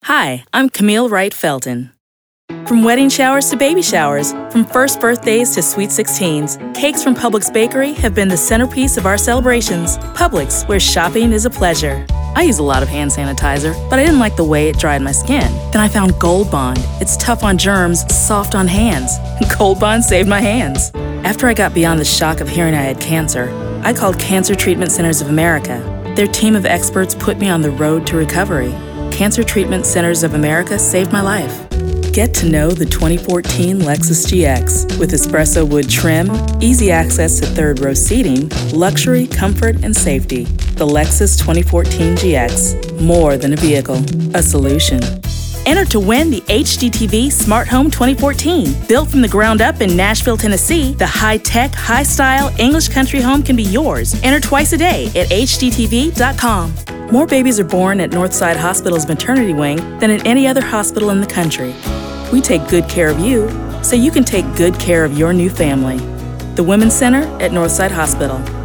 Hi, I'm Camille Wright Felton. From wedding showers to baby showers, from first birthdays to sweet 16s, cakes from Publix Bakery have been the centerpiece of our celebrations. Publix, where shopping is a pleasure. I use a lot of hand sanitizer, but I didn't like the way it dried my skin. Then I found Gold Bond. It's tough on germs, soft on hands. Gold Bond saved my hands. After I got beyond the shock of hearing I had cancer, I called Cancer Treatment Centers of America. Their team of experts put me on the road to recovery. Cancer Treatment Centers of America saved my life. Get to know the 2014 Lexus GX with espresso wood trim, easy access to third-row seating, luxury, comfort, and safety. The Lexus 2014 GX, more than a vehicle, a solution. Enter to win the HGTV Smart Home 2014. Built from the ground up in Nashville, Tennessee, the high-tech, high-style English country home can be yours. Enter twice a day at hdtv.com. More babies are born at Northside Hospital's maternity wing than at any other hospital in the country. We take good care of you, so you can take good care of your new family. The Women's Center at Northside Hospital.